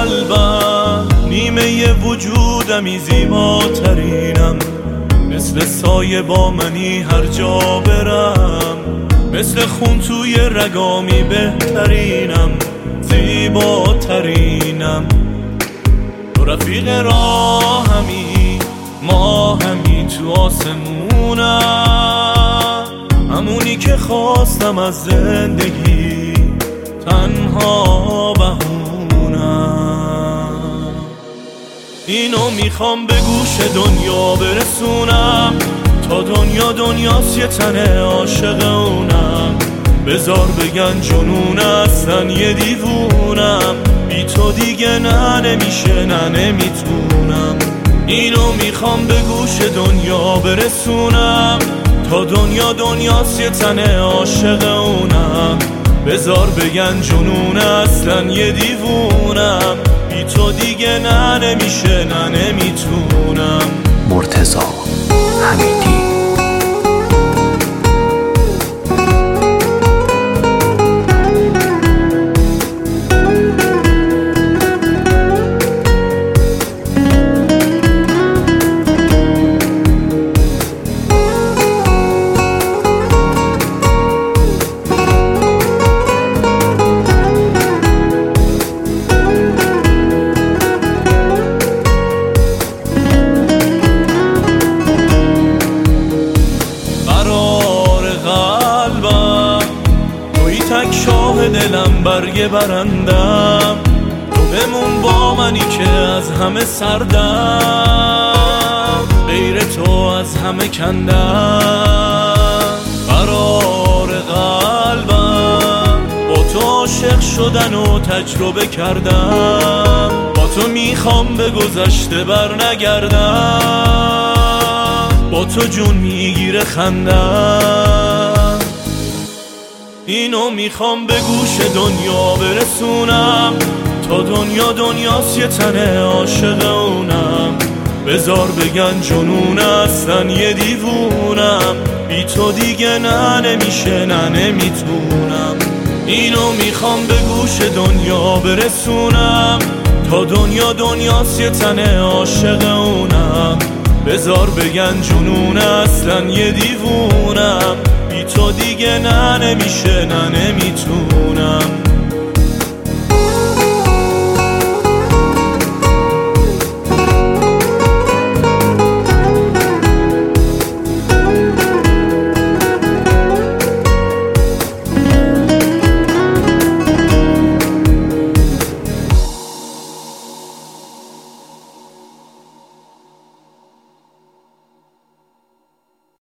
قلبم، نیمه وجودمی زیباترینم، مثل سایه با منی هر جا برم، مثل خون توی رگامی بهترینم، زیباترینم. تو رفیق راهمی، ما همی تو آسمونم، همونی که خواستم از زندگی تنها بهونم. اینو میخوام به گوش دنیا برسونم، تا دنیا دنیاست یه تن عاشق اونم. بذار بگن جنون هستن یه دیوونم، بی تو دیگه نه نمیشه نه نمیتونم. اینو میخوام به گوش دنیا برسونم، تا دنیا دنیاست یه تن عاشق اونم. بذار بگن جنون اصلا یه دیوونم، بی تو دیگه نه نمیشه نه نمیتونم. مرتضی حمیدی. تک شاه دلم برگ برندم، تو بمون با منی که از همه سردم، غیر تو از همه کندم. قرار قلبم با تو عاشق شدن و تجربه کردم، با تو میخوام به گذشته بر نگردم، با تو جون میگیره خندم. اینو میخوام به گوش دنیا برسونم، تا دنیا دنیاست یه تن عاشق اونم. بذار بگن جنون هستن یه دیوونم، بی تو دیگه نه نمیشه نه نمیتونم. اینو میخوام به گوش دنیا برسونم، تا دنیا دنیاست یه تن عاشق اونم. بذار بگن جنون اصلا یه دیوونم، بی تو دیگه نه نمیشه نه نمیتونم.